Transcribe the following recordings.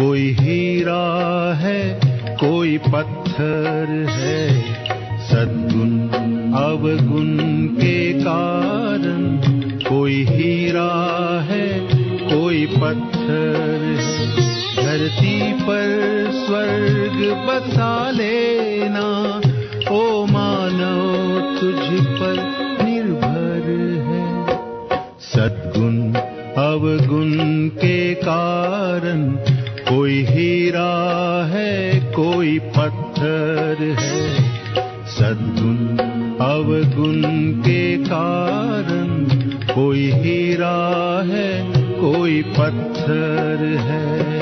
कोई हीरा है कोई पत्थर है, सद्गुण अवगुण के कारण। कोई हीरा है कोई पत्थर है, धरती पर स्वर्ग बसा लेना, ओ मानव तुझ पर निर्भर है। सद्गुण अवगुण के कारण कोई हीरा है कोई पत्थर है, सद्गुण अवगुण के कारण कोई हीरा है कोई पत्थर है।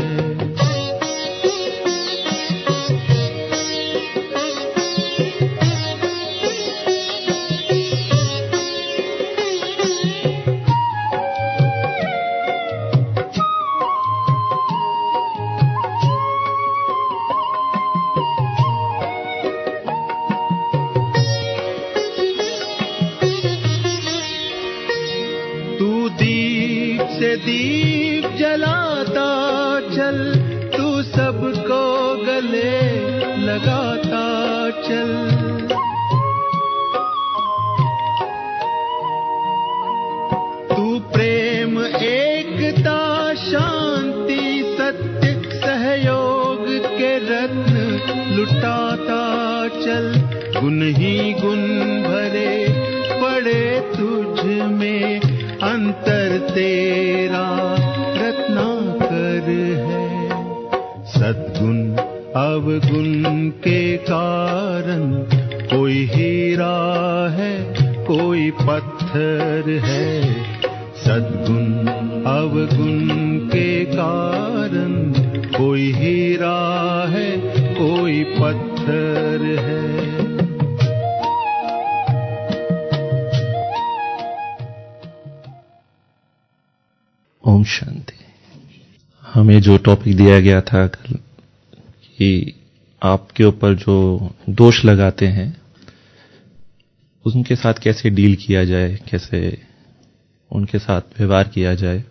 दीप जलाता चल, तू सबको गले लगाता चल। तू प्रेम एकता शांति सत्य सहयोग के रत्न लुटाता चल। गुण ही गुण भरे पड़े तुझ में, अंतर तेरा रत्नाकर है। सद्गुण अवगुण के कारण कोई हीरा है कोई पत्थर है, सद्गुण अवगुण के कारण कोई हीरा है कोई पत्थर है। ओम शांति। हमें जो टॉपिक दिया गया था कल कि आपके ऊपर जो दोष लगाते हैं उनके साथ कैसे डील किया जाए, कैसे उनके साथ व्यवहार किया जाए,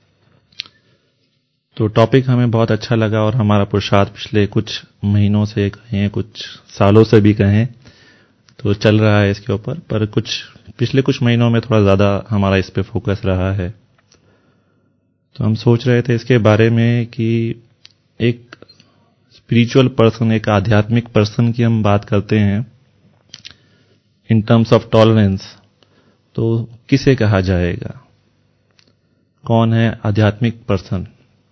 तो टॉपिक हमें बहुत अच्छा लगा। और हमारा पुरुषार्थ पिछले कुछ महीनों से कहें, कुछ सालों से भी कहें, तो चल रहा है इसके ऊपर। पर पिछले कुछ महीनों में थोड़ा ज्यादा हमारा इस पे फोकस रहा है। तो हम सोच रहे थे इसके बारे में कि एक स्पिरिचुअल पर्सन, एक आध्यात्मिक पर्सन की हम बात करते हैं इन टर्म्स ऑफ टॉलरेंस, तो किसे कहा जाएगा, कौन है आध्यात्मिक पर्सन।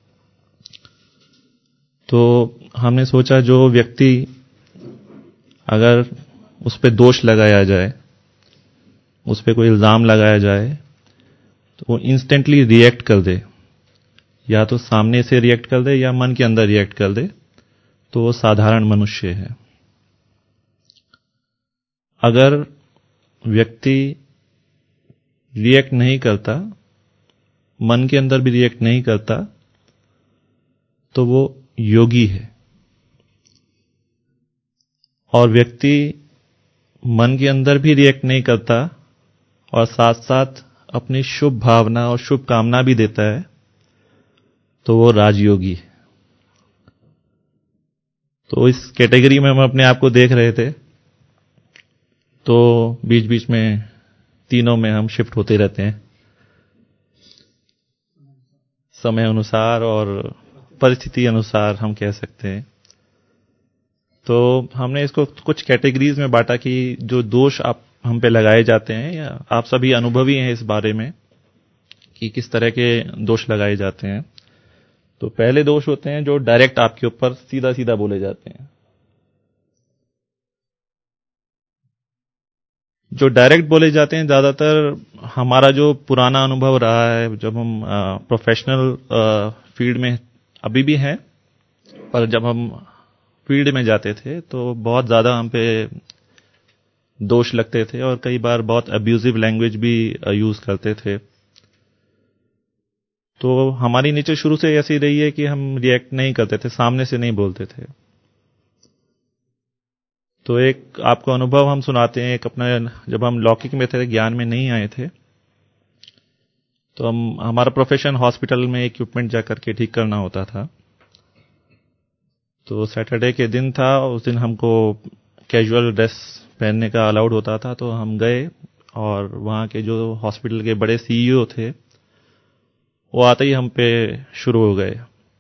तो हमने सोचा जो व्यक्ति अगर उस पे दोष लगाया जाए, उस पे कोई इल्जाम लगाया जाए, तो वो इंस्टेंटली रिएक्ट कर दे, या तो सामने से रिएक्ट कर दे या मन के अंदर रिएक्ट कर दे, तो वो साधारण मनुष्य है। अगर व्यक्ति रिएक्ट नहीं करता, मन के अंदर भी रिएक्ट नहीं करता, तो वो योगी है। और व्यक्ति मन के अंदर भी रिएक्ट नहीं करता और साथ साथ अपनी शुभ भावना और शुभ कामना भी देता है, तो वो राजयोगी है। तो इस कैटेगरी में हम अपने आप को देख रहे थे, तो बीच बीच में तीनों में हम शिफ्ट होते रहते हैं समय अनुसार और परिस्थिति अनुसार, हम कह सकते हैं। तो हमने इसको कुछ कैटेगरीज में बांटा कि जो दोष आप हम पे लगाए जाते हैं, या आप सभी अनुभवी हैं इस बारे में कि किस तरह के दोष लगाए जाते हैं। तो पहले दोष होते हैं जो डायरेक्ट आपके ऊपर सीधा सीधा बोले जाते हैं। जो डायरेक्ट बोले जाते हैं, ज्यादातर हमारा जो पुराना अनुभव रहा है, जब हम प्रोफेशनल फील्ड में अभी भी हैं, पर जब हम फील्ड में जाते थे तो बहुत ज्यादा हम पे दोष लगते थे और कई बार बहुत अब्यूजिव लैंग्वेज भी यूज करते थे। तो हमारी नेचर शुरू से ऐसी रही है कि हम रिएक्ट नहीं करते थे, सामने से नहीं बोलते थे। तो एक आपको अनुभव हम सुनाते हैं। एक अपना, जब हम लौकिक में थे, ज्ञान में नहीं आए थे, तो हमारा प्रोफेशन हॉस्पिटल में इक्विपमेंट जाकर के ठीक करना होता था। तो सैटरडे के दिन था, उस दिन हमको कैजुअल ड्रेस पहनने का अलाउड होता था, तो हम गए और वहाँ के जो हॉस्पिटल के बड़े सीईओ थे वो आते ही हम पे शुरू हो गए,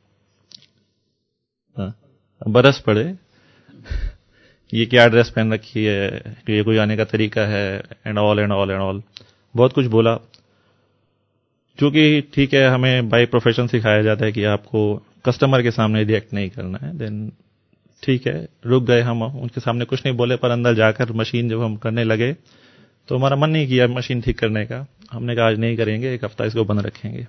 बरस पड़े, ये क्या ड्रेस पहन रखी है, ये कोई आने का तरीका है, and all and all and all, बहुत कुछ बोला। क्योंकि ठीक है, हमें बाय प्रोफेशन सिखाया जाता है कि आपको कस्टमर के सामने रिएक्ट नहीं करना है, देन ठीक है, रुक गए हम, उनके सामने कुछ नहीं बोले, पर अंदर जाकर मशीन जब हम करने लगे तो हमारा मन नहीं किया मशीन ठीक करने का। हमने कहा आज नहीं करेंगे, एक हफ्ता इसको बंद रखेंगे।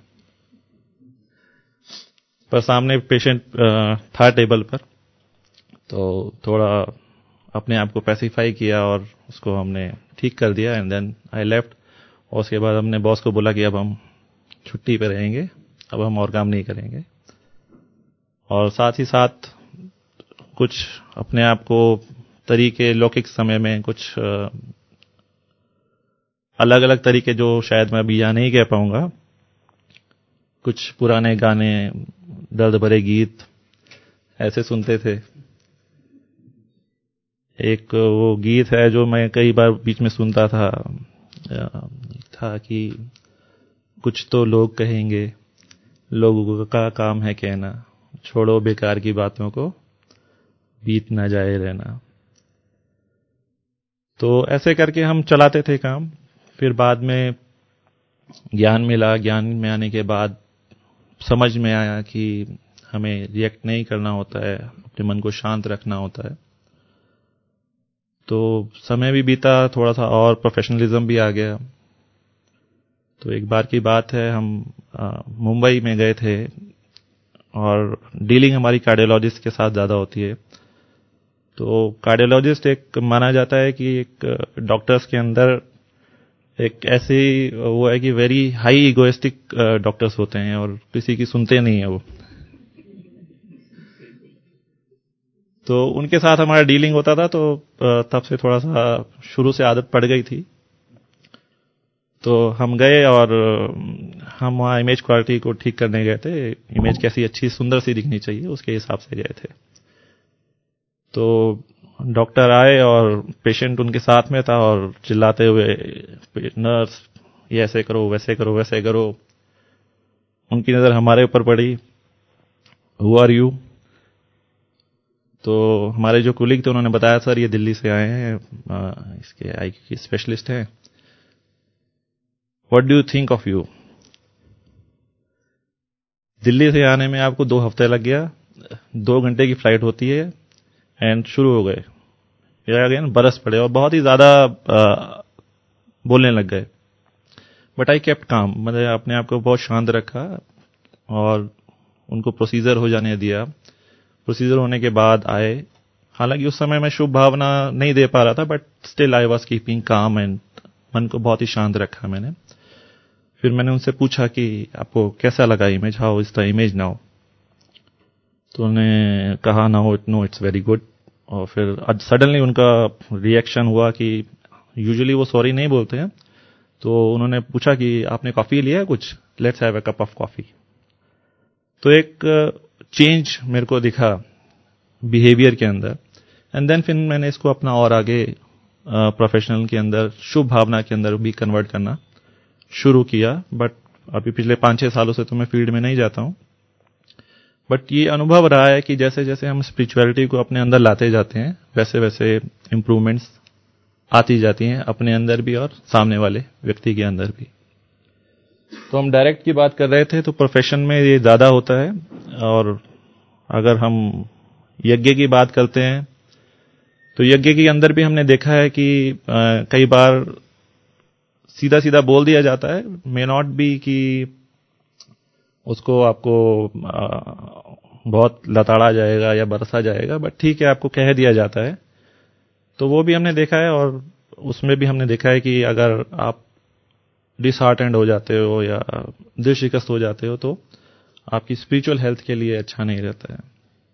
पर सामने पेशेंट था टेबल पर, तो थोड़ा अपने आप को पैसिफाई किया और उसको हमने ठीक कर दिया, एंड देन आई लेफ्ट। और उसके बाद हमने बॉस को बोला कि अब हम छुट्टी पे रहेंगे, अब हम और काम नहीं करेंगे। और साथ ही साथ कुछ अपने आप को तरीके, लौकिक समय में कुछ अलग अलग तरीके, जो शायद मैं अभी यहाँ नहीं कह पाऊंगा, कुछ पुराने गाने, दर्द भरे गीत ऐसे सुनते थे। एक वो गीत है जो मैं कई बार बीच में सुनता था, था कि कुछ तो लोग कहेंगे, लोगों का काम है कहना, छोड़ो बेकार की बातों को, बीत ना जाए रहना। तो ऐसे करके हम चलाते थे काम। फिर बाद में ज्ञान मिला, ज्ञान में आने के बाद समझ में आया कि हमें रिएक्ट नहीं करना होता है, अपने मन को शांत रखना होता है। तो समय भी बीता थोड़ा सा और प्रोफेशनलिज्म भी आ गया। तो एक बार की बात है, हम मुंबई में गए थे और डीलिंग हमारी कार्डियोलॉजिस्ट के साथ ज्यादा होती है। तो कार्डियोलॉजिस्ट एक माना जाता है कि एक डॉक्टर्स के अंदर एक ऐसी वो है कि वेरी हाई इगोइस्टिक डॉक्टर्स होते हैं और किसी की सुनते नहीं है वो। तो उनके साथ हमारा डीलिंग होता था, तो तब से थोड़ा सा शुरू से आदत पड़ गई थी। तो हम गए और हम वहाँ इमेज क्वालिटी को ठीक करने गए थे। इमेज कैसी अच्छी सुंदर सी दिखनी चाहिए, उसके हिसाब से गए थे। तो डॉक्टर आए और पेशेंट उनके साथ में था और चिल्लाते हुए, नर्स ये ऐसे करो, वैसे करो, वैसे करो। उनकी नजर हमारे ऊपर पड़ी, हु आर यू? तो हमारे जो कुलीग थे उन्होंने बताया, सर ये दिल्ली से आए हैं, इसके आई की स्पेशलिस्ट हैं। What do you think of you? Delhi से आने में आपको 2 हफ्ते लग गया, 2 घंटे की फ्लाइट होती है, एंड शुरू हो गए, अगेन बरस पड़े और बहुत ही ज्यादा बोलने लग गए। बट आई केप्ट काम, मतलब अपने आप को बहुत शांत रखा और उनको प्रोसीजर हो जाने दिया। प्रोसीजर होने के बाद आए, हालांकि उस समय मैं शुभ भावना नहीं दे पा रहा था, but still I was keeping calm and मन को बहुत ही शांत रखा मैंने। फिर मैंने उनसे पूछा कि आपको कैसा लगा image, how is the image now? तो उन्होंने कहा नो इट्स वेरी गुड। और फिर आज सडनली उनका रिएक्शन हुआ कि यूजुअली वो सॉरी नहीं बोलते हैं, तो उन्होंने पूछा कि आपने कॉफी लिया है कुछ, let's have a cup of coffee. तो एक चेंज मेरे को दिखा बिहेवियर के अंदर, एंड देन फिर मैंने इसको अपना और आगे प्रोफेशनल के अंदर, शुभ भावना के अंदर भी कन्वर्ट करना शुरू किया। बट अभी पिछले 5-6 सालों से तो मैं फील्ड में नहीं जाता हूं। बट ये अनुभव रहा है कि जैसे जैसे हम स्पिरिचुअलिटी को अपने अंदर लाते जाते हैं, वैसे वैसे इंप्रूवमेंट्स आती जाती हैं, अपने अंदर भी और सामने वाले व्यक्ति के अंदर भी। तो हम डायरेक्ट की बात कर रहे थे, तो प्रोफेशन में ये ज्यादा होता है। और अगर हम यज्ञ की बात करते हैं, तो यज्ञ के अंदर भी हमने देखा है कि कई बार सीधा सीधा बोल दिया जाता है, मे नॉट बी कि उसको आपको बहुत लताड़ा जाएगा या बरसा जाएगा, बट ठीक है, आपको कह दिया जाता है। तो वो भी हमने देखा है, और उसमें भी हमने देखा है कि अगर आप डिसहार्टेंड हो जाते हो या दिल शिकस्त हो जाते हो, तो आपकी स्पिरिचुअल हेल्थ के लिए अच्छा नहीं रहता है।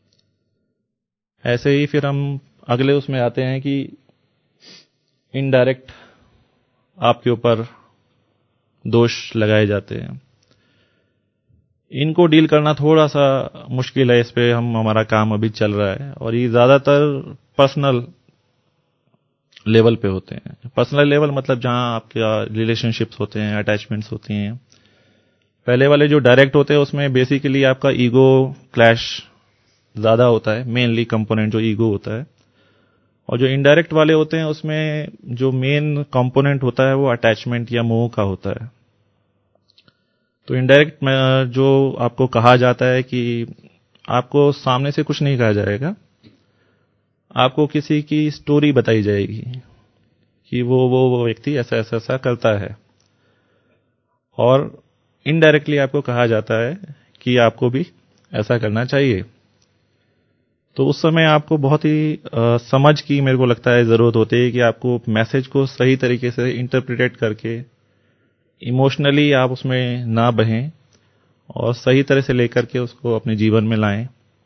ऐसे ही फिर हम अगले उसमें आते हैं कि इनडायरेक्ट आपके ऊपर दोष लगाए जाते हैं। इनको डील करना थोड़ा सा मुश्किल है। इस पे हमारा काम अभी चल रहा है और ये ज्यादातर पर्सनल लेवल पे होते हैं। पर्सनल लेवल मतलब जहां आपके रिलेशनशिप्स होते हैं, अटैचमेंट्स होती हैं। पहले वाले जो डायरेक्ट होते हैं उसमें बेसिकली आपका ईगो क्लैश ज्यादा होता है, मेनली कंपोनेंट जो ईगो होता है। और जो इनडायरेक्ट वाले होते हैं उसमें जो मेन कंपोनेंट होता है वो अटैचमेंट या मोह का होता है। तो इनडायरेक्ट में जो आपको कहा जाता है कि आपको सामने से कुछ नहीं कहा जाएगा, आपको किसी की स्टोरी बताई जाएगी कि वो व्यक्ति ऐसा ऐसा ऐसा करता है, और इनडायरेक्टली आपको कहा जाता है कि आपको भी ऐसा करना चाहिए। तो उस समय आपको बहुत ही समझ की मेरे को लगता है जरूरत होती है कि आपको मैसेज को सही तरीके से इंटरप्रिटेट करके इमोशनली आप उसमें ना बहें और सही तरह से लेकर के उसको अपने जीवन में लाएं।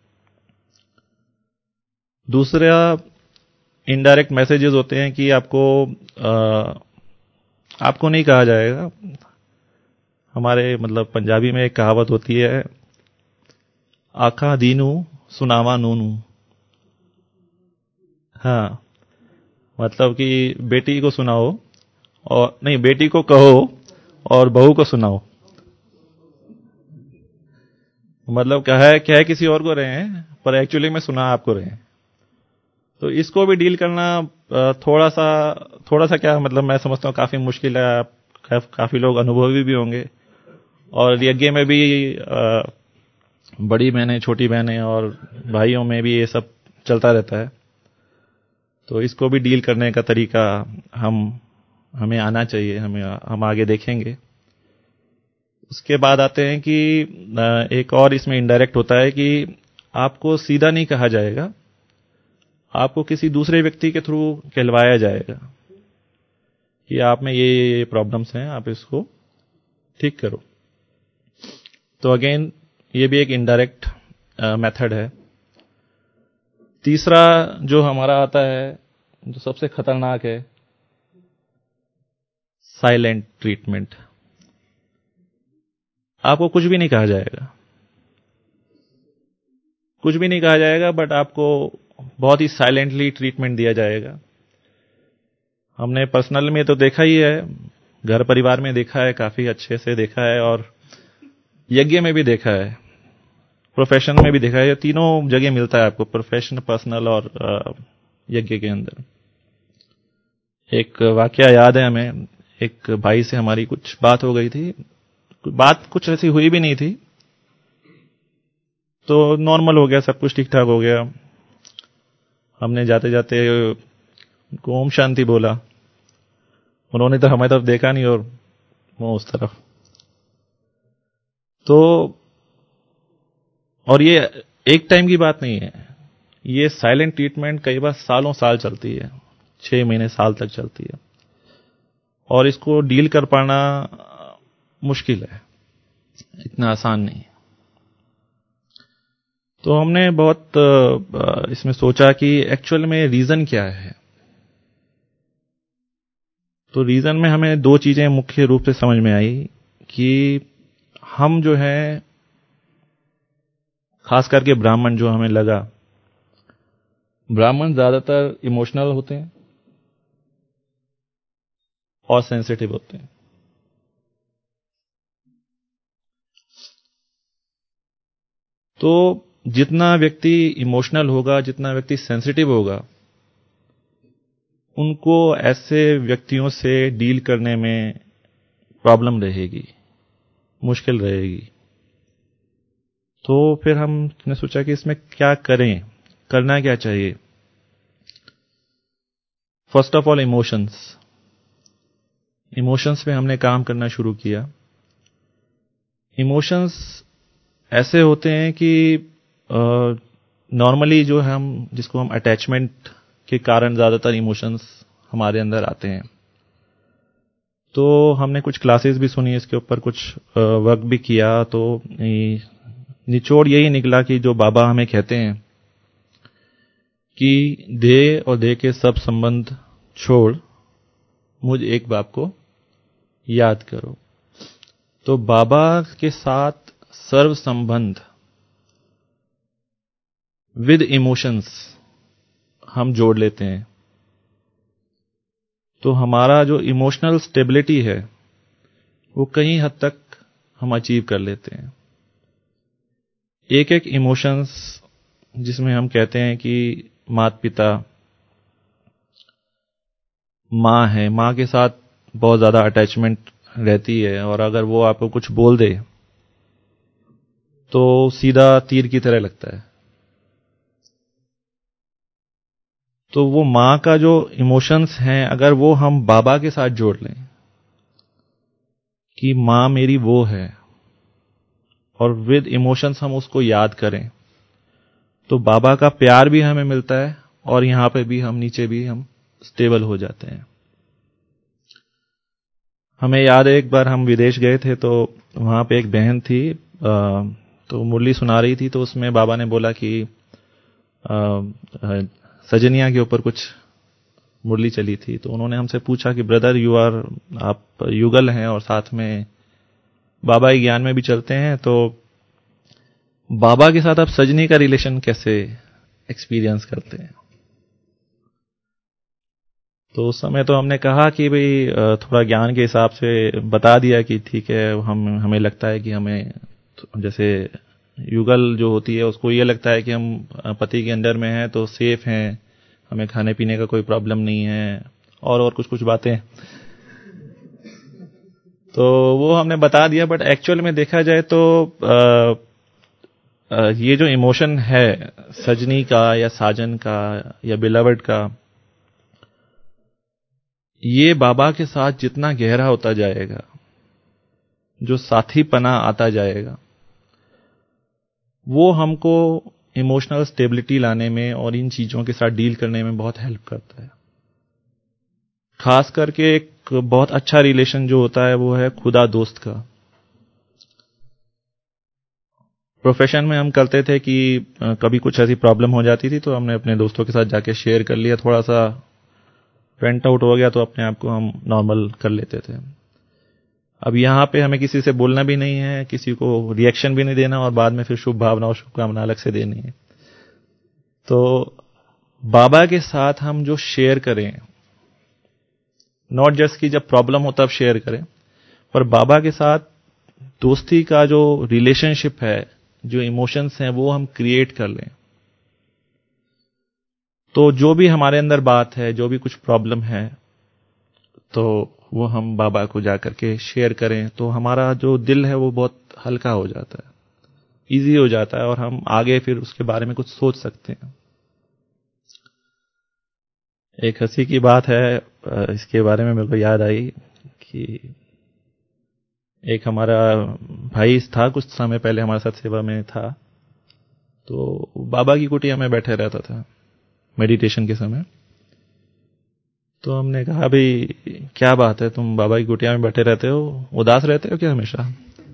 दूसरा इनडायरेक्ट मैसेजेस होते हैं कि आपको नहीं कहा जाएगा। हमारे मतलब पंजाबी में एक कहावत होती है, आखा दीनू सुनावा नूनू। हाँ, मतलब कि बेटी को सुनाओ, और नहीं, बेटी को कहो और बहू को सुनाओ। मतलब क्या है किसी और को रहे हैं, पर एक्चुअली में सुना आपको रहे हैं। तो इसको भी डील करना थोड़ा सा क्या मतलब मैं समझता हूँ काफी मुश्किल है। आप काफी लोग अनुभवी भी होंगे और यज्ञ में भी बड़ी बहनें, छोटी बहनें और भाइयों में भी ये सब चलता रहता है। तो इसको भी डील करने का तरीका हमें आना चाहिए, हम आगे देखेंगे। उसके बाद आते हैं कि एक और इसमें इनडायरेक्ट होता है कि आपको सीधा नहीं कहा जाएगा, आपको किसी दूसरे व्यक्ति के थ्रू कहलवाया जाएगा कि आप में ये प्रॉब्लम्स हैं, आप इसको ठीक करो। तो अगेन ये भी एक इनडायरेक्ट मेथड है। तीसरा जो हमारा आता है, जो सबसे खतरनाक है, साइलेंट ट्रीटमेंट। आपको कुछ भी नहीं कहा जाएगा, कुछ भी नहीं कहा जाएगा, बट आपको बहुत ही साइलेंटली ट्रीटमेंट दिया जाएगा। हमने पर्सनल में तो देखा ही है, घर परिवार में देखा है, काफी अच्छे से देखा है, और यज्ञ में भी देखा है, प्रोफेशन में भी देखा है। ये तीनों जगह मिलता है आपको, प्रोफेशन, पर्सनल और यज्ञ के अंदर। एक वाकया याद है हमें, एक भाई से हमारी कुछ बात हो गई थी। बात कुछ ऐसी हुई भी नहीं थी, तो नॉर्मल हो गया, सब कुछ ठीक ठाक हो गया। हमने जाते जाते उनको ओम शांति बोला, उन्होंने तो हमारी तरफ देखा नहीं और वो उस तरफ। तो और ये एक टाइम की बात नहीं है, ये साइलेंट ट्रीटमेंट कई बार सालों साल चलती है, 6 महीने साल तक चलती है, और इसको डील कर पाना मुश्किल है, इतना आसान नहीं है। तो हमने बहुत इसमें सोचा कि एक्चुअल में रीजन क्या है। तो रीजन में हमें 2 चीजें मुख्य रूप से समझ में आई कि हम जो है, खास करके ब्राह्मण, जो हमें लगा, ब्राह्मण ज्यादातर इमोशनल होते हैं और सेंसिटिव होते हैं। तो जितना व्यक्ति इमोशनल होगा, जितना व्यक्ति सेंसिटिव होगा, उनको ऐसे व्यक्तियों से डील करने में प्रॉब्लम रहेगी, मुश्किल रहेगी। तो फिर हमने सोचा कि इसमें क्या करें, करना क्या चाहिए। फर्स्ट ऑफ ऑल इमोशंस पे हमने काम करना शुरू किया। इमोशंस ऐसे होते हैं कि नॉर्मली जो जिसको हम अटैचमेंट के कारण ज्यादातर इमोशंस हमारे अंदर आते हैं। तो हमने कुछ क्लासेस भी सुनी इसके ऊपर, कुछ वर्क भी किया। तो निचोड़ यही निकला कि जो बाबा हमें कहते हैं कि देह और देह के सब संबंध छोड़ मुझ एक बाप को याद करो। तो बाबा के साथ सर्व संबंध विद इमोशंस हम जोड़ लेते हैं, तो हमारा जो इमोशनल स्टेबिलिटी है वो कई हद तक हम अचीव कर लेते हैं। एक एक इमोशंस जिसमें हम कहते हैं कि माता पिता, माँ है, माँ के साथ बहुत ज्यादा अटैचमेंट रहती है, और अगर वो आपको कुछ बोल दे तो सीधा तीर की तरह लगता है। तो वो माँ का जो इमोशंस हैं, अगर वो हम बाबा के साथ जोड़ लें कि माँ मेरी वो है, और विद इमोशंस हम उसको याद करें, तो बाबा का प्यार भी हमें मिलता है, और यहां पे भी हम नीचे भी हम स्टेबल हो जाते हैं। हमें याद है एक बार हम विदेश गए थे, तो वहां पे एक बहन थी, तो मुरली सुना रही थी, तो उसमें बाबा ने बोला कि सजनिया के ऊपर कुछ मुरली चली थी। तो उन्होंने हमसे पूछा कि ब्रदर आप युगल हैं और साथ में बाबा के ज्ञान में भी चलते हैं, तो बाबा के साथ आप सजनी का रिलेशन कैसे एक्सपीरियंस करते हैं? तो उस समय तो हमने कहा कि भाई थोड़ा ज्ञान के हिसाब से बता दिया कि ठीक है, हमें लगता है कि हमें जैसे युगल जो होती है उसको ये लगता है कि हम पति के अंडर में हैं तो सेफ हैं, हमें खाने पीने का कोई प्रॉब्लम नहीं है, और कुछ कुछ बातें। तो वो हमने बता दिया, बट एक्चुअल में देखा जाए तो ये जो इमोशन है सजनी का या साजन का या बिलवर्ड का, ये बाबा के साथ जितना गहरा होता जाएगा, जो साथीपना आता जाएगा, वो हमको इमोशनल स्टेबिलिटी लाने में और इन चीजों के साथ डील करने में बहुत हेल्प करता है। खास करके एक बहुत अच्छा रिलेशन जो होता है वो है खुदा दोस्त का। प्रोफेशन में हम करते थे कि कभी कुछ ऐसी प्रॉब्लम हो जाती थी तो हमने अपने दोस्तों के साथ जाके शेयर कर लिया, थोड़ा सा वेंट आउट हो गया तो अपने आप को हम नॉर्मल कर लेते थे। अब यहां पे हमें किसी से बोलना भी नहीं है, किसी को रिएक्शन भी नहीं देना, और बाद में फिर शुभ भावना और शुभकामना अलग से देनी है। तो बाबा के साथ हम जो शेयर करें, नॉट जस्ट कि जब प्रॉब्लम हो तब शेयर करें, पर बाबा के साथ दोस्ती का जो रिलेशनशिप है, जो इमोशंस हैं, वो हम क्रिएट कर लें, तो जो भी हमारे अंदर बात है, जो भी कुछ प्रॉब्लम है, तो वो हम बाबा को जाकर के शेयर करें, तो हमारा जो दिल है वो बहुत हल्का हो जाता है, इजी हो जाता है, और हम आगे फिर उसके बारे में कुछ सोच सकते हैं। एक हंसी की बात है, इसके बारे में मेरे को याद आई कि एक हमारा भाई था, कुछ समय पहले हमारे साथ सेवा में था, तो बाबा की कुटिया में बैठे रहता था मेडिटेशन के समय। तो हमने कहा भाई क्या बात है, तुम बाबा की कुटिया में बैठे रहते हो, उदास रहते हो क्या हमेशा?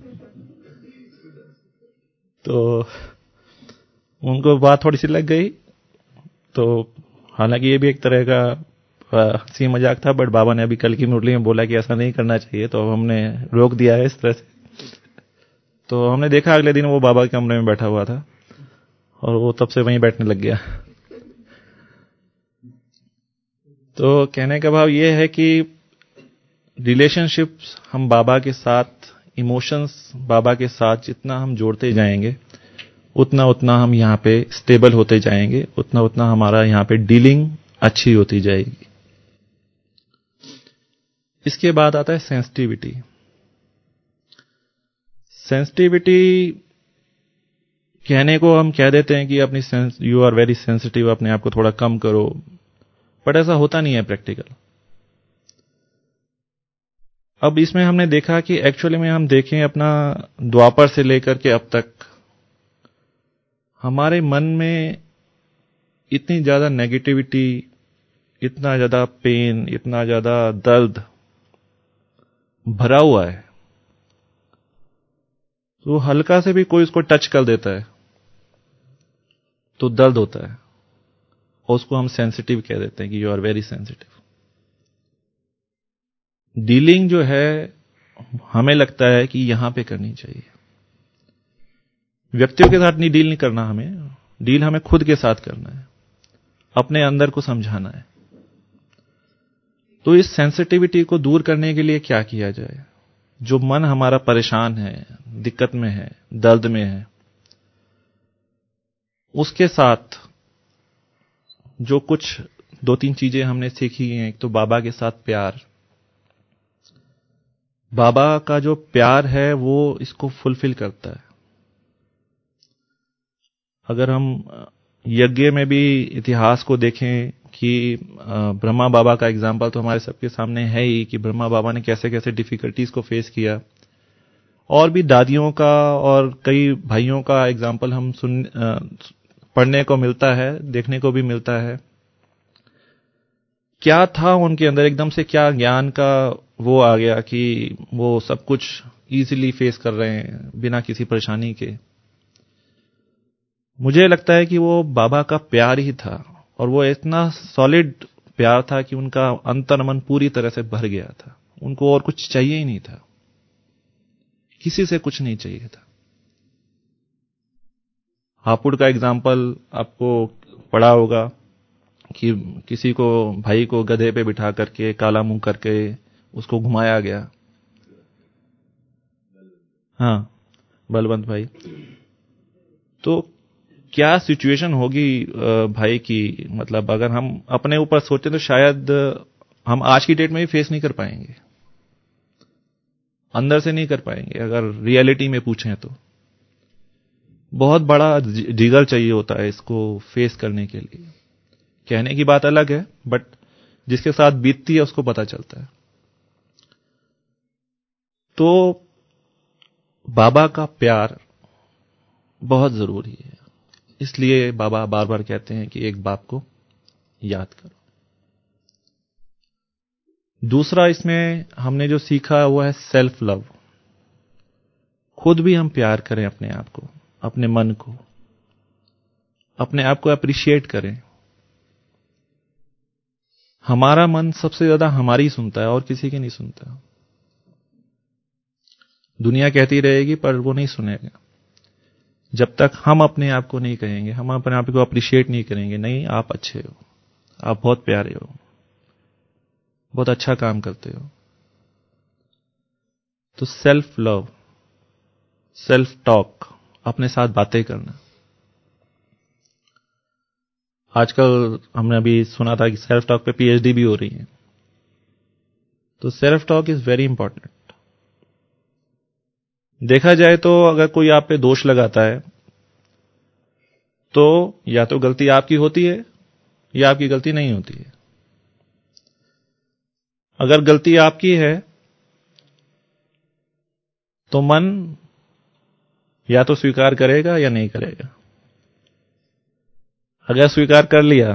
तो उनको बात थोड़ी सी लग गई, तो हालांकि ये भी एक तरह का हंसी मजाक था, बट बाबा ने अभी कल की मुरली में बोला कि ऐसा नहीं करना चाहिए, तो हमने रोक दिया है इस तरह से। तो हमने देखा अगले दिन वो बाबा के कमरे में बैठा हुआ था, और वो तब से वहीं बैठने लग गया। तो कहने का भाव ये है कि रिलेशनशिप्स हम बाबा के साथ, इमोशंस बाबा के साथ जितना हम जोड़ते जाएंगे, उतना उतना हम यहाँ पे स्टेबल होते जाएंगे, उतना उतना हमारा यहाँ पे डीलिंग अच्छी होती जाएगी। इसके बाद आता है सेंसिटिविटी। सेंसिटिविटी कहने को हम कह देते हैं कि अपनी यू आर वेरी सेंसिटिव, अपने आप को थोड़ा कम करो, बट ऐसा होता नहीं है प्रैक्टिकल। अब इसमें हमने देखा कि एक्चुअली में हम देखें अपना द्वापर से लेकर के अब तक हमारे मन में इतनी ज्यादा नेगेटिविटी, इतना ज्यादा पेन, इतना ज्यादा दर्द भरा हुआ है, तो हल्का से भी कोई उसको टच कर देता है तो दर्द होता है, और उसको हम सेंसिटिव कह देते हैं कि you are very sensitive. Dealing जो है हमें लगता है कि यहां पे करनी चाहिए, व्यक्तियों के साथ नहीं डील नहीं करना, हमें खुद के साथ करना है, अपने अंदर को समझाना है। तो इस सेंसिटिविटी को दूर करने के लिए क्या किया जाए? जो मन हमारा परेशान है, दिक्कत में है, दर्द में है, उसके साथ जो कुछ 2-3 चीजें हमने सीखी हैं। एक तो बाबा के साथ प्यार। बाबा का जो प्यार है वो इसको फुलफिल करता है। अगर हम यज्ञ में भी इतिहास को देखें कि ब्रह्मा बाबा का एग्जाम्पल तो हमारे सबके सामने है ही, कि ब्रह्मा बाबा ने कैसे कैसे डिफिकल्टीज को फेस किया। और भी दादियों का और कई भाइयों का एग्जाम्पल हम पढ़ने को मिलता है, देखने को भी मिलता है। क्या था उनके अंदर, एकदम से क्या ज्ञान का वो आ गया कि वो सब कुछ इजीली फेस कर रहे हैं बिना किसी परेशानी के। मुझे लगता है कि वो बाबा का प्यार ही था, और वो इतना सॉलिड प्यार था कि उनका अंतर्मन मन पूरी तरह से भर गया था। उनको और कुछ चाहिए ही नहीं था, किसी से कुछ नहीं चाहिए था। हापुड़ का एग्जाम्पल आपको पढ़ा होगा कि किसी को, भाई को गधे पे बिठा करके काला मुंह करके उसको घुमाया गया। हाँ, बलवंत भाई। तो क्या सिचुएशन होगी भाई की, मतलब अगर हम अपने ऊपर सोचें तो शायद हम आज की डेट में भी फेस नहीं कर पाएंगे, अंदर से नहीं कर पाएंगे। अगर रियलिटी में पूछें तो बहुत बड़ा जिगर चाहिए होता है इसको फेस करने के लिए। कहने की बात अलग है, बट जिसके साथ बीतती है उसको पता चलता है। तो बाबा का प्यार बहुत जरूरी है, इसलिए बाबा बार बार कहते हैं कि एक बाप को याद करो। दूसरा इसमें हमने जो सीखा वो है सेल्फ लव। खुद भी हम प्यार करें अपने आप को, अपने मन को, अपने आप को अप्रिशिएट करें। हमारा मन सबसे ज्यादा हमारी सुनता है और किसी की नहीं सुनता। दुनिया कहती रहेगी पर वो नहीं सुनेगा जब तक हम अपने आप को नहीं कहेंगे, हम अपने आप को अप्रिशिएट नहीं करेंगे। नहीं, आप अच्छे हो, आप बहुत प्यारे हो, बहुत अच्छा काम करते हो। तो सेल्फ लव, सेल्फ टॉक, अपने साथ बातें करना। आजकल हमने अभी सुना था कि सेल्फ टॉक पे पीएचडी भी हो रही है। तो self talk is very important. देखा जाए तो अगर कोई आप पे दोष लगाता है तो या तो गलती आपकी होती है या आपकी गलती नहीं होती है। अगर गलती आपकी है तो मन या तो स्वीकार करेगा या नहीं करेगा। अगर स्वीकार कर लिया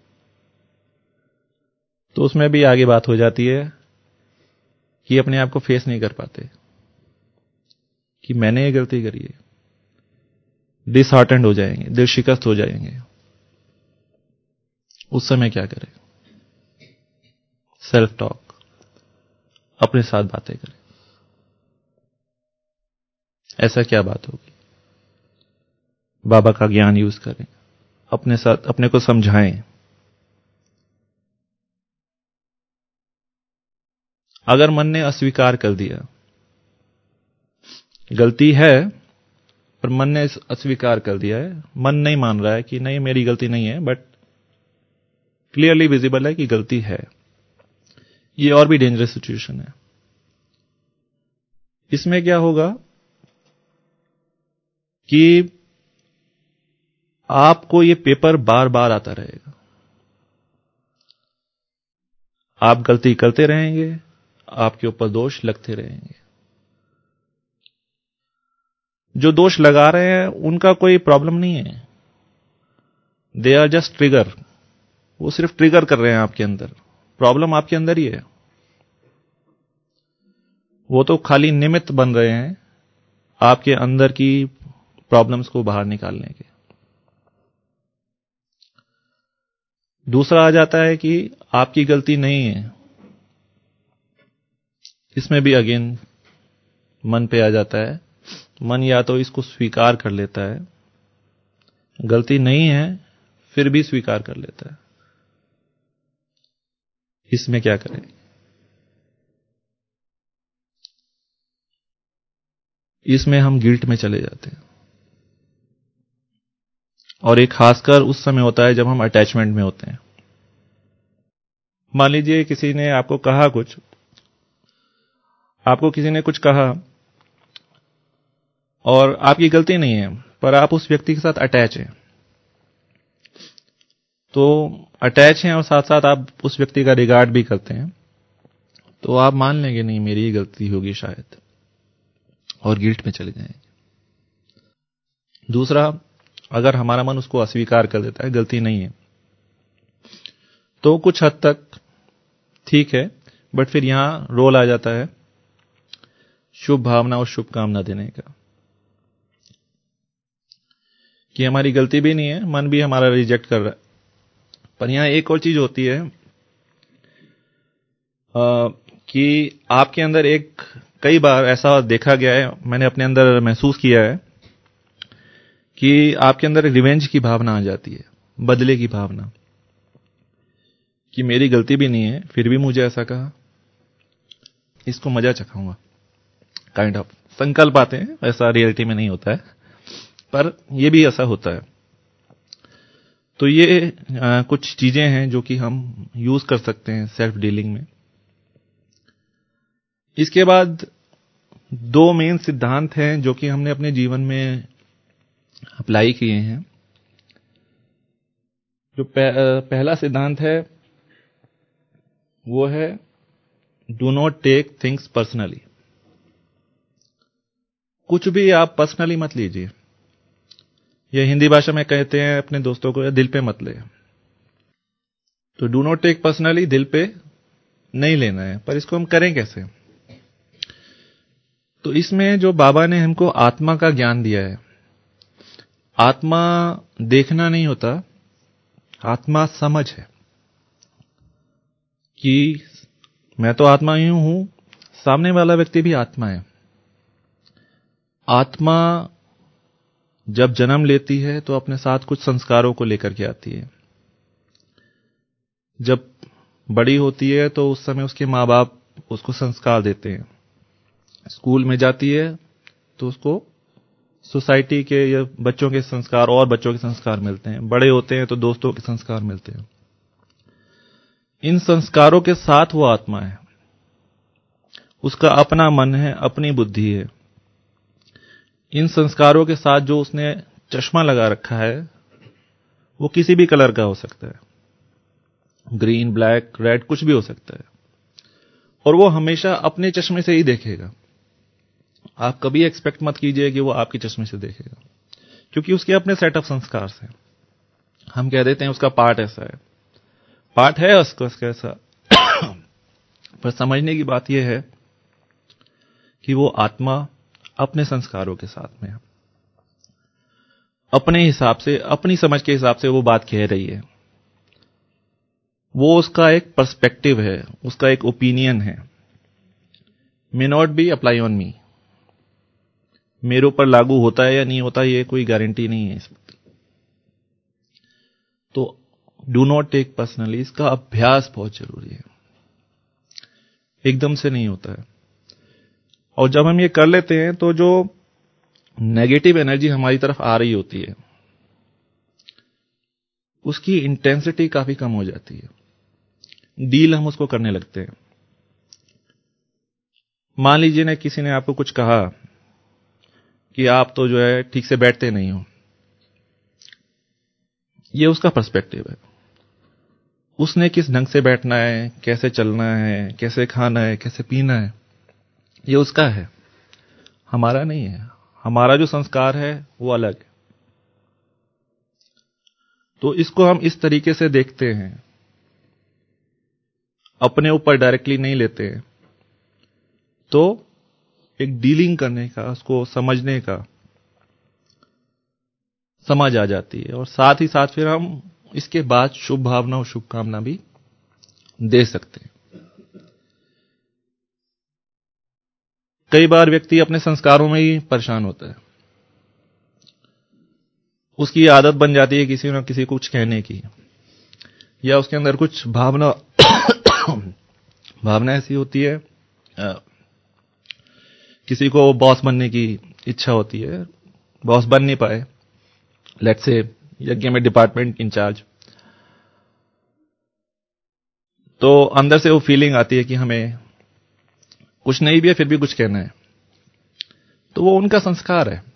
तो उसमें भी आगे बात हो जाती है कि अपने आप को फेस नहीं कर पाते कि मैंने ये गलती करी है। डिसहार्टेंड हो जाएंगे, दिल शिकस्त हो जाएंगे। उस समय क्या करें? सेल्फ टॉक, अपने साथ बातें करें। ऐसा क्या बात होगी? बाबा का ज्ञान यूज करें, अपने साथ अपने को समझाएं। अगर मन ने अस्वीकार कर दिया, गलती है पर मन ने अस्वीकार कर दिया है, मन नहीं मान रहा है कि नहीं मेरी गलती नहीं है, बट क्लियरली विजिबल है कि गलती है, ये और भी डेंजरस सिचुएशन है। इसमें क्या होगा कि आपको ये पेपर बार बार आता रहेगा, आप गलती करते रहेंगे, आपके ऊपर दोष लगते रहेंगे। जो दोष लगा रहे हैं उनका कोई प्रॉब्लम नहीं है, दे आर जस्ट ट्रिगर। वो सिर्फ ट्रिगर कर रहे हैं आपके अंदर, प्रॉब्लम आपके अंदर ही है। वो तो खाली निमित्त बन रहे हैं आपके अंदर की प्रॉब्लम्स को बाहर निकालने के। दूसरा आ जाता है कि आपकी गलती नहीं है। इसमें भी अगेन मन पे आ जाता है मन या तो इसको स्वीकार कर लेता है, गलती नहीं है फिर भी स्वीकार कर लेता है। इसमें क्या करें? इसमें हम गिल्ट में चले जाते हैं, और एक खासकर उस समय होता है जब हम अटैचमेंट में होते हैं। मान लीजिए किसी ने आपको कहा कुछ, आपको किसी ने कुछ कहा और आपकी गलती नहीं है, पर आप उस व्यक्ति के साथ अटैच हैं। तो अटैच हैं और साथ साथ आप उस व्यक्ति का रिगार्ड भी करते हैं, तो आप मान लेंगे नहीं मेरी ही गलती होगी शायद, और गिल्ट में चले जाएंगे। दूसरा, अगर हमारा मन उसको अस्वीकार कर देता है, गलती नहीं है, तो कुछ हद तक ठीक है, बट फिर यहां रोल आ जाता है शुभ भावना और शुभकामना देने का, कि हमारी गलती भी नहीं है, मन भी हमारा रिजेक्ट कर रहा है। पर यहां एक और चीज होती है कि आपके अंदर एक, कई बार ऐसा देखा गया है, मैंने अपने अंदर महसूस किया है कि आपके अंदर रिवेंज की भावना आ जाती है, बदले की भावना, कि मेरी गलती भी नहीं है फिर भी मुझे ऐसा कहा, इसको मजा चखाऊंगा, काइंड ऑफ संकल्प आते हैं। ऐसा रियलिटी में नहीं होता है, पर यह भी ऐसा होता है। तो ये कुछ चीजें हैं जो कि हम यूज कर सकते हैं सेल्फ डीलिंग में। इसके बाद दो मेन सिद्धांत हैं जो कि हमने अपने जीवन में अप्लाई किए हैं। जो पहला सिद्धांत है वो है do not take things personally. कुछ भी आप पर्सनली मत लीजिए, या हिंदी भाषा में कहते हैं अपने दोस्तों को, दिल पे मत ले। तो डू नॉट टेक पर्सनली, दिल पे नहीं लेना है। पर इसको हम करें कैसे? तो इसमें जो बाबा ने हमको आत्मा का ज्ञान दिया है, आत्मा देखना नहीं होता, आत्मा समझ है, कि मैं तो आत्मा ही हूं, सामने वाला व्यक्ति भी आत्मा है। आत्मा जब जन्म लेती है तो अपने साथ कुछ संस्कारों को लेकर के आती है। जब बड़ी होती है तो उस समय उसके माँ बाप उसको संस्कार देते हैं। स्कूल में जाती है तो उसको सोसाइटी के या बच्चों के संस्कार और बच्चों के संस्कार मिलते हैं। बड़े होते हैं तो दोस्तों के संस्कार मिलते हैं। इन संस्कारों के साथ वो आत्मा है, उसका अपना मन है, अपनी बुद्धि है। इन संस्कारों के साथ जो उसने चश्मा लगा रखा है वो किसी भी कलर का हो सकता है, ग्रीन, ब्लैक, रेड, कुछ भी हो सकता है, और वो हमेशा अपने चश्मे से ही देखेगा। आप कभी एक्सपेक्ट मत कीजिए कि वो आपके चश्मे से देखेगा, क्योंकि उसके अपने सेट ऑफ संस्कार हैं। हम कह देते हैं उसका पार्ट ऐसा है, पार्ट है उसका ऐसा पर समझने की बात यह है कि वो आत्मा अपने संस्कारों के साथ में, अपने हिसाब से, अपनी समझ के हिसाब से वो बात कह रही है। वो उसका एक पर्सपेक्टिव है, उसका एक ओपिनियन है। May not be apply on me, मेरे ऊपर लागू होता है या नहीं होता ये कोई गारंटी नहीं है इसमें। तो डू नॉट टेक पर्सनली, इसका अभ्यास बहुत जरूरी है, एकदम से नहीं होता है। और जब हम ये कर लेते हैं तो जो नेगेटिव एनर्जी हमारी तरफ आ रही होती है उसकी इंटेंसिटी काफी कम हो जाती है, डील हम उसको करने लगते हैं। मान लीजिए ना, किसी ने आपको कुछ कहा कि आप तो जो है ठीक से बैठते नहीं हो, ये उसका पर्सपेक्टिव है। उसने किस ढंग से बैठना है, कैसे चलना है, कैसे खाना है, कैसे पीना है, ये उसका है, हमारा नहीं है। हमारा जो संस्कार है वो अलग है। तो इसको हम इस तरीके से देखते हैं, अपने ऊपर डायरेक्टली नहीं लेते हैं। तो एक डीलिंग करने का, उसको समझने का समझ आ जाती है, और साथ ही साथ फिर हम इसके बाद शुभ भावना और शुभकामना भी दे सकते हैं। कई बार व्यक्ति अपने संस्कारों में ही परेशान होता है। उसकी आदत बन जाती है किसी न किसी को कुछ कहने की, या उसके अंदर कुछ भावना ऐसी होती है, किसी को बॉस बनने की इच्छा होती है, बॉस बन नहीं पाए, लेट्स से यज्ञ में डिपार्टमेंट इंचार्ज, तो अंदर से वो फीलिंग आती है कि हमें कुछ नहीं भी है फिर भी कुछ कहना है। तो वो उनका संस्कार है।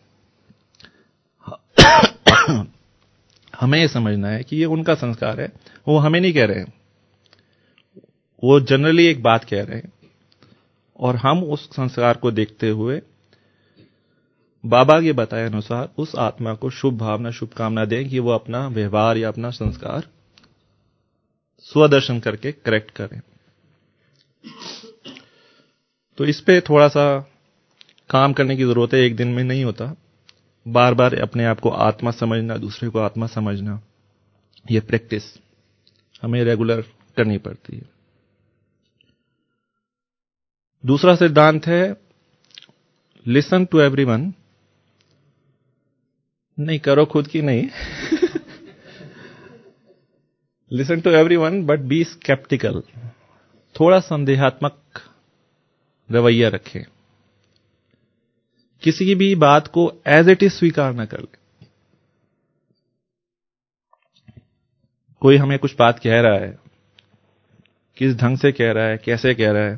हमें ये समझना है कि ये उनका संस्कार है, वो हमें नहीं कह रहे हैं, वो जनरली एक बात कह रहे हैं, और हम उस संस्कार को देखते हुए बाबा के बताए अनुसार उस आत्मा को शुभ भावना शुभकामना दें कि वो अपना व्यवहार या अपना संस्कार स्वदर्शन करके करेक्ट करें। तो इस पे थोड़ा सा काम करने की जरूरत है, एक दिन में नहीं होता। बार बार अपने आप को आत्मा समझना, दूसरे को आत्मा समझना, ये प्रैक्टिस हमें रेगुलर करनी पड़ती है। दूसरा सिद्धांत है लिसन टू एवरीवन, नहीं करो खुद की नहीं listen to everyone but be sceptical, थोड़ा संदेहात्मक रवैया रखें, किसी की भी बात को एज इट इज स्वीकार न कर ले। कोई हमें कुछ बात कह रहा है, किस ढंग से कह रहा है, कैसे कह रहा है,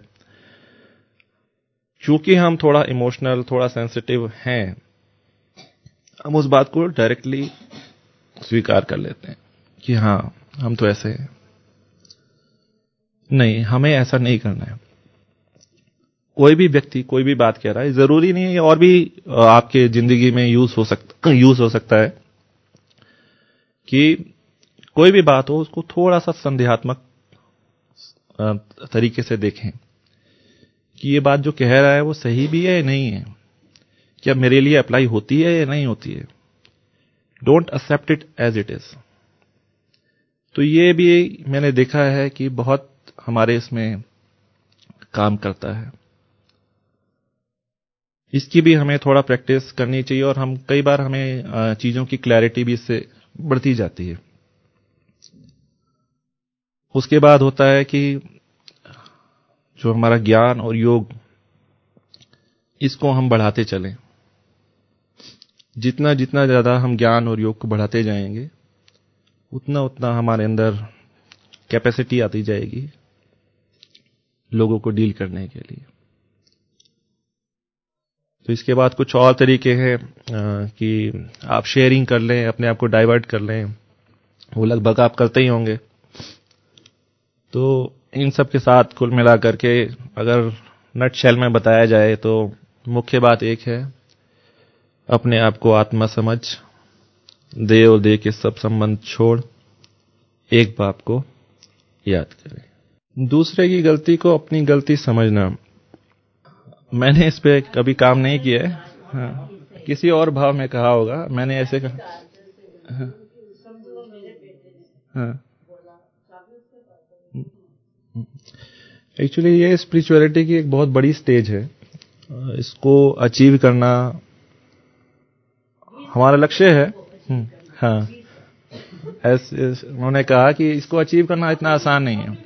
चूंकि हम थोड़ा इमोशनल, थोड़ा सेंसिटिव हैं, हम उस बात को डायरेक्टली स्वीकार कर लेते हैं कि हां हम तो ऐसे हैं। नहीं, हमें ऐसा नहीं करना है। कोई भी व्यक्ति कोई भी बात कह रहा है, जरूरी नहीं है, और भी आपके जिंदगी में यूज हो सकता है कि कोई भी बात हो उसको थोड़ा सा संदेहात्मक तरीके से देखें कि ये बात जो कह रहा है वो सही भी है या नहीं है, क्या मेरे लिए अप्लाई होती है या नहीं होती है। Don't accept it as it is. तो ये भी मैंने देखा है कि बहुत हमारे इसमें काम करता है। इसकी भी हमें थोड़ा प्रैक्टिस करनी चाहिए, और हम कई बार हमें चीजों की क्लैरिटी भी इससे बढ़ती जाती है। उसके बाद होता है कि जो हमारा ज्ञान और योग, इसको हम बढ़ाते चलें। जितना जितना ज्यादा हम ज्ञान और योग को बढ़ाते जाएंगे, उतना उतना हमारे अंदर कैपेसिटी आती जाएगी लोगों को डील करने के लिए। तो इसके बाद कुछ और तरीके हैं कि आप शेयरिंग कर लें, अपने आप को डाइवर्ट कर लें, वो लगभग आप करते ही होंगे। तो इन सब के साथ कुल मिला करके अगर नटशेल में बताया जाए तो मुख्य बात एक है, अपने आप को आत्मा समझ, दे और दे के सब संबंध छोड़, एक बाप को याद करें। दूसरे की गलती को अपनी गलती समझना, मैंने इस पे कभी काम नहीं किया है। हाँ, किसी और भाव में कहा होगा, मैंने ऐसे कहा। हाँ, हाँ। एक्चुअली ये स्पिरिचुअलिटी की एक बहुत बड़ी स्टेज है। इसको अचीव करना हमारा लक्ष्य है। हाँ, उन्होंने कहा कि इसको अचीव करना इतना आसान नहीं है।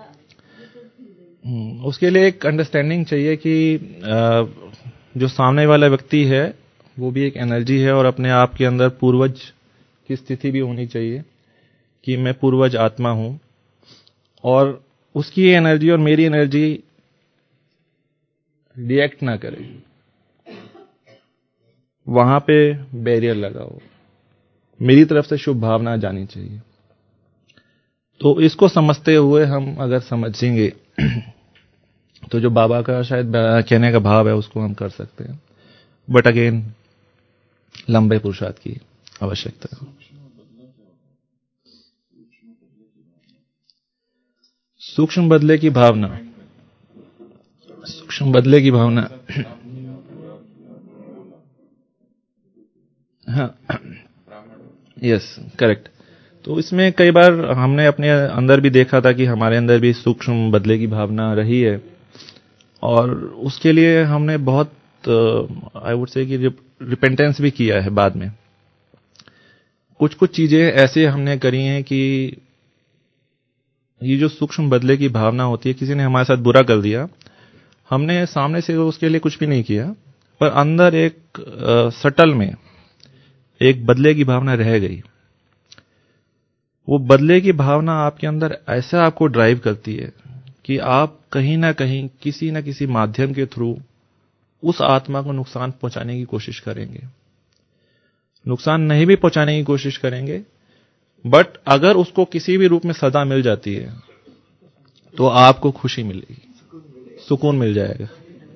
उसके लिए एक अंडरस्टैंडिंग चाहिए कि जो सामने वाला व्यक्ति है वो भी एक एनर्जी है, और अपने आप के अंदर पूर्वज की स्थिति भी होनी चाहिए कि मैं पूर्वज आत्मा हूं, और उसकी एनर्जी और मेरी एनर्जी रिएक्ट ना करे, वहां पे बैरियर लगाओ। मेरी तरफ से शुभ भावना जानी चाहिए। तो इसको समझते हुए हम अगर समझेंगे तो जो बाबा का शायद कहने का भाव है उसको हम कर सकते हैं। बट अगेन लंबे पुरुषार्थ की आवश्यकता है। सूक्ष्म बदले की भावना, सूक्ष्म बदले की भावना हाँ, यस, करेक्ट। तो इसमें कई बार हमने अपने अंदर भी देखा था कि हमारे अंदर भी सूक्ष्म बदले की भावना रही है, और उसके लिए हमने बहुत आई वुड से कि रिपेंटेंस भी किया है बाद में। कुछ कुछ चीजें ऐसे हमने करी हैं कि ये जो सूक्ष्म बदले की भावना होती है, किसी ने हमारे साथ बुरा कर दिया, हमने सामने से उसके लिए कुछ भी नहीं किया, पर अंदर एक सटल में एक बदले की भावना रह गई। वो बदले की भावना आपके अंदर ऐसा आपको ड्राइव करती है कि आप कहीं ना कहीं किसी न किसी माध्यम के थ्रू उस आत्मा को नुकसान पहुंचाने की कोशिश करेंगे। नुकसान नहीं भी पहुंचाने की कोशिश करेंगे, बट अगर उसको किसी भी रूप में सजा मिल जाती है तो आपको खुशी मिलेगी, सुकून मिल जाएगा।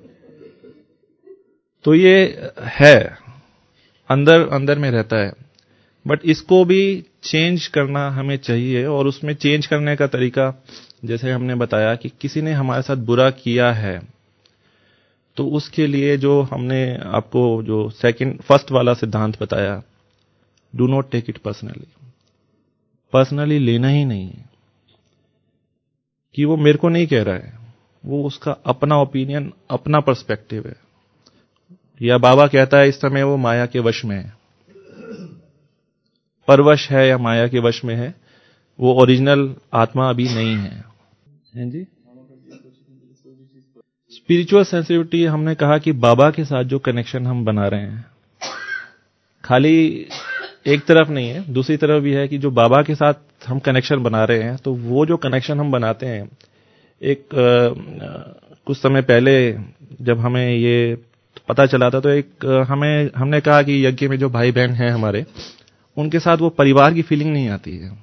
तो ये है, अंदर अंदर में रहता है, बट इसको भी चेंज करना हमें चाहिए। और उसमें चेंज करने का तरीका, जैसे हमने बताया कि किसी ने हमारे साथ बुरा किया है, तो उसके लिए जो हमने आपको जो फर्स्ट वाला सिद्धांत बताया, do not take it personally. Personally लेना ही नहीं है कि वो मेरे को नहीं कह रहा है, वो उसका अपना ओपिनियन, अपना पर्सपेक्टिव है। या बाबा कहता है इस समय वो माया के वश में है, परवश है या माया के वश में है, वो ओरिजिनल आत्मा अभी नहीं है। हैं जी? स्पिरिचुअल सेंसिटिविटी, हमने कहा कि बाबा के साथ जो कनेक्शन हम बना रहे हैं, खाली एक तरफ नहीं है, दूसरी तरफ भी है कि जो बाबा के साथ हम कनेक्शन बना रहे हैं, तो वो जो कनेक्शन हम बनाते हैं, एक कुछ समय पहले जब हमें ये पता चला था, तो एक हमने कहा कि यज्ञ में जो भाई बहन हैं हमारे, उनके साथ वो परिवार की फीलिंग नहीं आती है।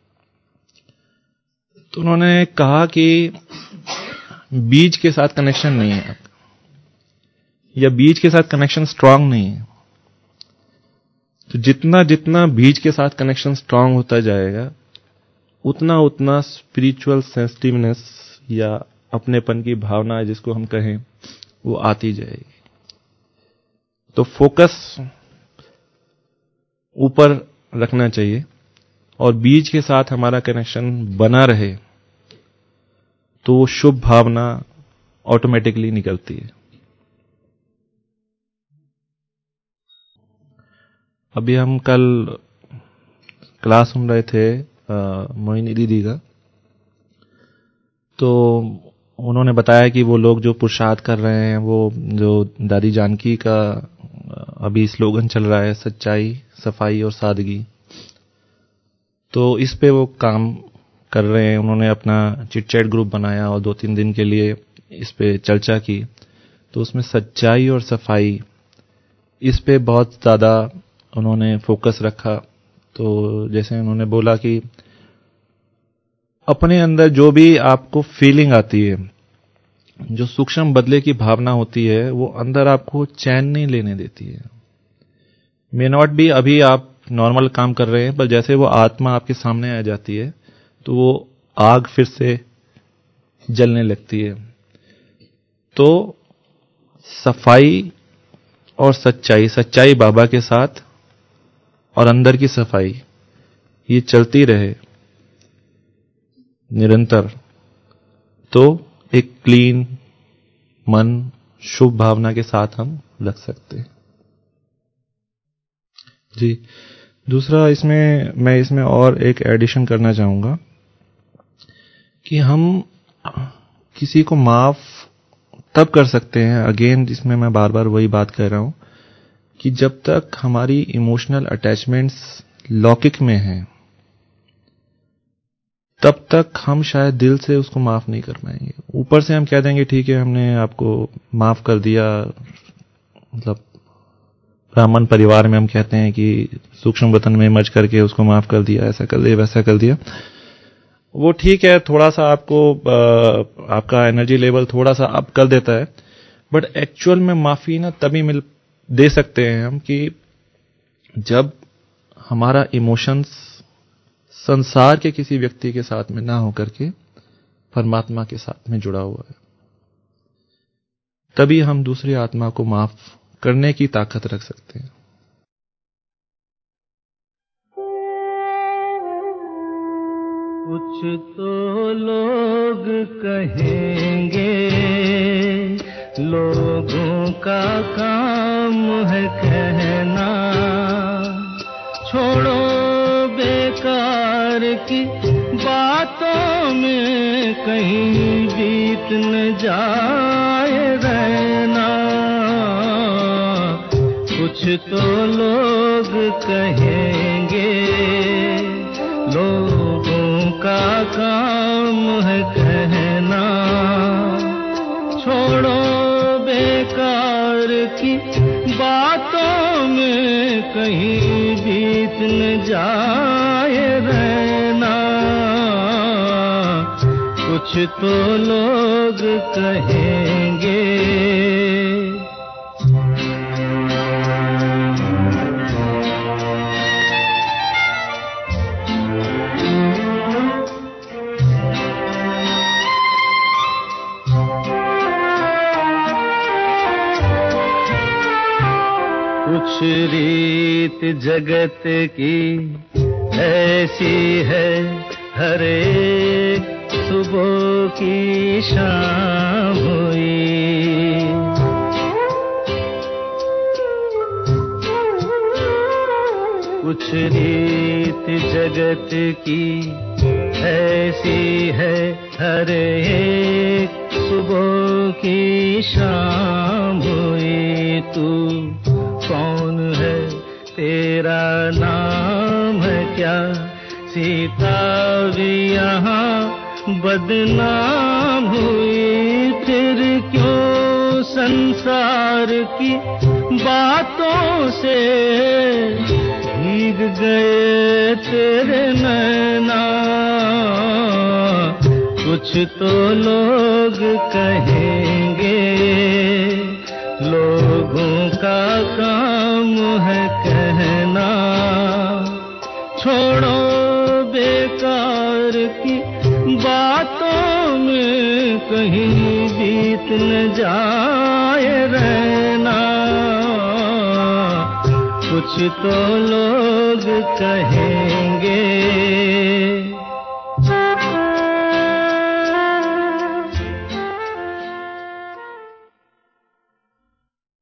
तो उन्होंने कहा कि बीज के साथ कनेक्शन नहीं है, या बीज के साथ कनेक्शन स्ट्रांग नहीं है। तो जितना जितना बीज के साथ कनेक्शन स्ट्रांग होता जाएगा, उतना उतना स्पिरिचुअल सेंसिटिवनेस या अपनेपन की भावना जिसको हम कहें, वो आती जाएगी। तो फोकस ऊपर रखना चाहिए और बीज के साथ हमारा कनेक्शन बना रहे, तो शुभ भावना ऑटोमेटिकली निकलती है। अभी हम कल क्लास सुन रहे थे मोहिनी दीदी का, तो उन्होंने बताया कि वो लोग जो पुरुषार्थ कर रहे हैं, वो जो दादी जानकी का अभी स्लोगन चल रहा है, सच्चाई, सफाई और सादगी, तो इस पे वो काम कर रहे हैं। उन्होंने अपना चिट चैट ग्रुप बनाया और 2-3 दिन के लिए इस पे चर्चा की। तो उसमें सच्चाई और सफाई, इस पे बहुत ज्यादा उन्होंने फोकस रखा। तो जैसे उन्होंने बोला कि अपने अंदर जो भी आपको फीलिंग आती है, जो सूक्ष्म बदले की भावना होती है, वो अंदर आपको चैन नहीं लेने देती है। मे नॉट बी अभी आप नॉर्मल काम कर रहे हैं, पर जैसे वो आत्मा आपके सामने आ जाती है, तो वो आग फिर से जलने लगती है। तो सफाई और सच्चाई, सच्चाई बाबा के साथ और अंदर की सफाई, ये चलती रहे निरंतर, तो एक क्लीन मन, शुभ भावना के साथ हम लग सकते हैं। जी, दूसरा मैं इसमें और एक एडिशन करना चाहूंगा कि हम किसी को माफ तब कर सकते हैं, अगेन जिसमें मैं बार बार वही बात कर रहा हूं, कि जब तक हमारी इमोशनल अटैचमेंट्स लौकिक में हैं, तब तक हम शायद दिल से उसको माफ नहीं कर पाएंगे। ऊपर से हम कह देंगे ठीक है, हमने आपको माफ कर दिया, मतलब ब्राह्मण परिवार में हम कहते हैं कि सूक्ष्म वतन में मच करके उसको माफ कर दिया, ऐसा कर दिया, वैसा कर दिया। वो ठीक है, थोड़ा सा आपको आपका एनर्जी लेवल थोड़ा सा अप कर देता है, बट एक्चुअल में माफी ना तभी दे सकते हैं हम कि जब हमारा इमोशंस संसार के किसी व्यक्ति के साथ में ना होकर के परमात्मा के साथ में जुड़ा हुआ है। तभी हम दूसरी आत्मा को माफ करने की ताकत रख सकते हैं। कुछ तो लोग कहेंगे लोगों का काम है कहना, छोड़ो बेकार की बातों में कहीं बीत न जाए रहना। कुछ तो लोग कहेंगे, लोगों का काम है कहना, छोड़ो बेकार की बातों में कहीं बीत न जाए रहना। कुछ तो लोग कहेंगे। कुछ रीत जगत की ऐसी है, हर एक सुबह की शाम हुई। कुछ रीत जगत की ऐसी है, हर एक सुबह की शाम हुई। तू कौन है, तेरा नाम है क्या? सीता भी यहाँ बदनाम हुई। फिर क्यों संसार की बातों से भीग गए तेरे नैना? कुछ तो लोग कहेंगे, लोगों का काम है कहना, छोड़ो बेकार की बातों में कहीं बीत न जाए रहना। कुछ तो लोग कहेंगे।